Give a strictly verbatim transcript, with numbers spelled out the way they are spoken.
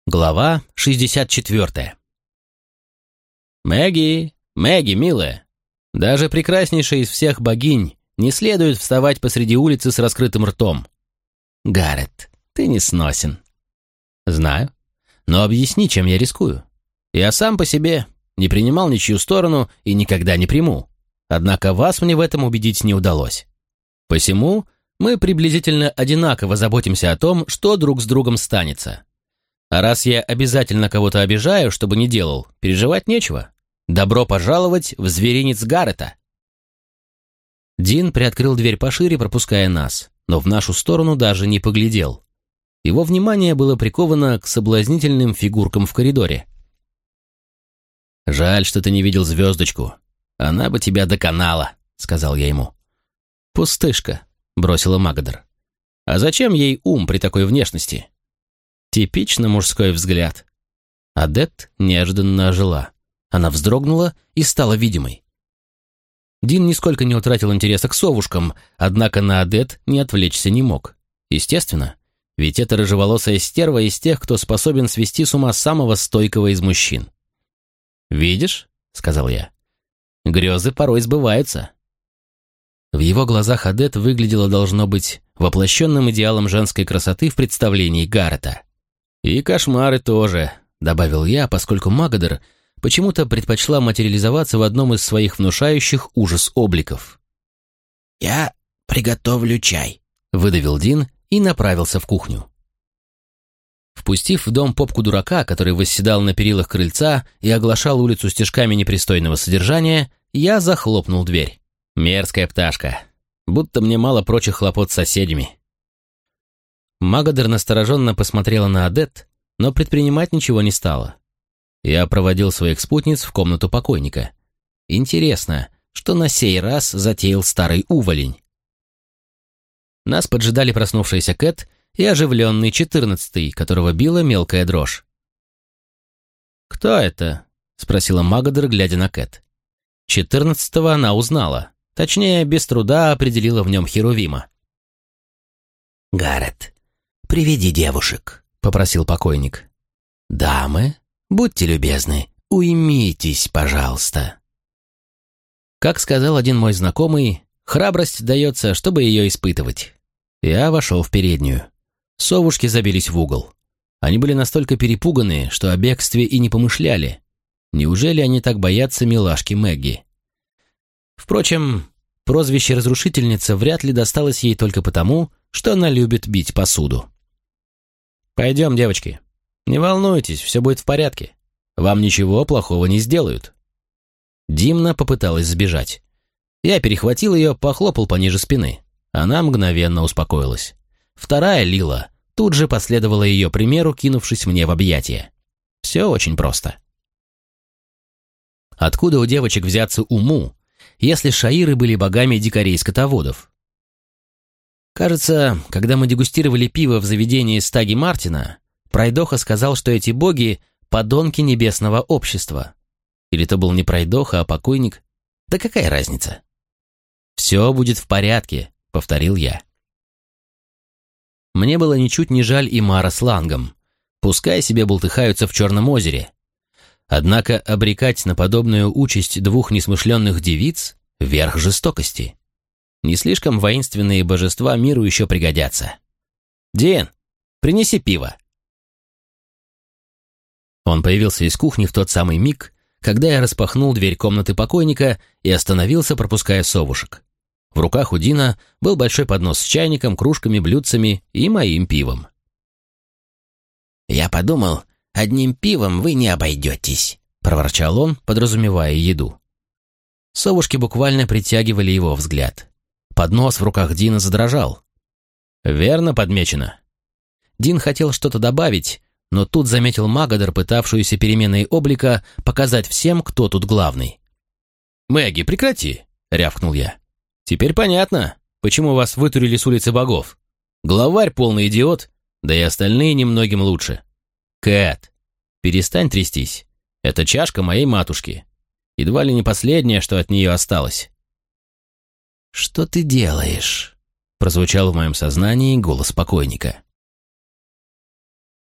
Глава шестьдесят четвертая. «Мэгги, Мэгги, милая, даже прекраснейшая из всех богинь не следует вставать посреди улицы с раскрытым ртом. Гаррет, ты не сносен». «Знаю, но объясни, чем я рискую. Я сам по себе не принимал ничью сторону и никогда не приму. Однако вас мне в этом убедить не удалось. Посему мы приблизительно одинаково заботимся о том, что друг с другом станется. А раз я обязательно кого-то обижаю, чтобы не делал, переживать нечего. Добро пожаловать в зверинец Гаррета». Дин приоткрыл дверь пошире, пропуская нас, но в нашу сторону даже не поглядел. Его внимание было приковано к соблазнительным фигуркам в коридоре. «Жаль, что ты не видел звездочку. Она бы тебя доконала», — сказал я ему. «Пустышка», — бросила Магадер. «А зачем ей ум при такой внешности?» Типично мужской взгляд. Адепт неожиданно ожила. Она вздрогнула и стала видимой. Дин нисколько не утратил интереса к совушкам, однако на адепт не отвлечься не мог. Естественно, ведь это рыжеволосая стерва из тех, кто способен свести с ума самого стойкого из мужчин. «Видишь?» — сказал я. «Грезы порой сбываются». В его глазах адепт выглядела, должно быть, воплощенным идеалом женской красоты в представлении Гаррета. «И кошмары тоже», — добавил я, поскольку Магадер почему-то предпочла материализоваться в одном из своих внушающих ужас обликов. «Я приготовлю чай», — выдавил Дин и направился в кухню. Впустив в дом попку-дурака, который восседал на перилах крыльца и оглашал улицу стишками непристойного содержания, я захлопнул дверь. Мерзкая пташка. Будто мне мало прочих хлопот с соседями. Магадер настороженно посмотрела на адепт, но предпринимать ничего не стала. Я проводил своих спутниц в комнату покойника. Интересно, что на сей раз затеял старый уволень. Нас поджидали проснувшаяся Кэт и оживленный четырнадцатый, которого била мелкая дрожь. «Кто это?» — спросила Магадер, глядя на Кэт. Четырнадцатого она узнала, точнее, без труда определила в нем Херувима. «Гаррет, приведи девушек», — попросил покойник. «Дамы, будьте любезны, уймитесь, пожалуйста». Как сказал один мой знакомый, храбрость дается, чтобы ее испытывать. Я вошел в переднюю. Совушки забились в угол. Они были настолько перепуганы, что о бегстве и не помышляли. Неужели они так боятся милашки Мэгги? Впрочем, прозвище «разрушительница» вряд ли досталось ей только потому, что она любит бить посуду. «Пойдем, девочки. Не волнуйтесь, все будет в порядке. Вам ничего плохого не сделают». Димна попыталась сбежать. Я перехватил ее, похлопал пониже спины. Она мгновенно успокоилась. Вторая Лила тут же последовала ее примеру, кинувшись мне в объятия. Все очень просто. Откуда у девочек взяться уму, если шаиры были богами дикарей-скотоводов? Кажется, когда мы дегустировали пиво в заведении Стаги Мартина, пройдоха сказал, что эти боги — подонки небесного общества. Или то был не пройдоха, а покойник? Да какая разница? «Все будет в порядке», — повторил я. Мне было ничуть не жаль и Мара с Лангом. Пускай себе бултыхаются в Черном озере. Однако обрекать на подобную участь двух несмышленных девиц — верх жестокости. Не слишком воинственные божества миру еще пригодятся. «Дин, принеси пиво». Он появился из кухни в тот самый миг, когда я распахнул дверь комнаты покойника и остановился, пропуская совушек. В руках у Дина был большой поднос с чайником, кружками, блюдцами и моим пивом. «Я подумал, одним пивом вы не обойдетесь», — проворчал он, подразумевая еду. Совушки буквально притягивали его взгляд. Поднос в руках Дина задрожал. «Верно подмечено». Дин хотел что-то добавить, но тут заметил Магадер, пытавшуюся переменой облика показать всем, кто тут главный. «Мэгги, прекрати!» — рявкнул я. «Теперь понятно, почему вас вытурили с улицы богов. Главарь полный идиот, да и остальные немногим лучше. Кэт, перестань трястись. Это чашка моей матушки. Едва ли не последнее, что от нее осталось». «Что ты делаешь?» — прозвучал в моем сознании голос покойника.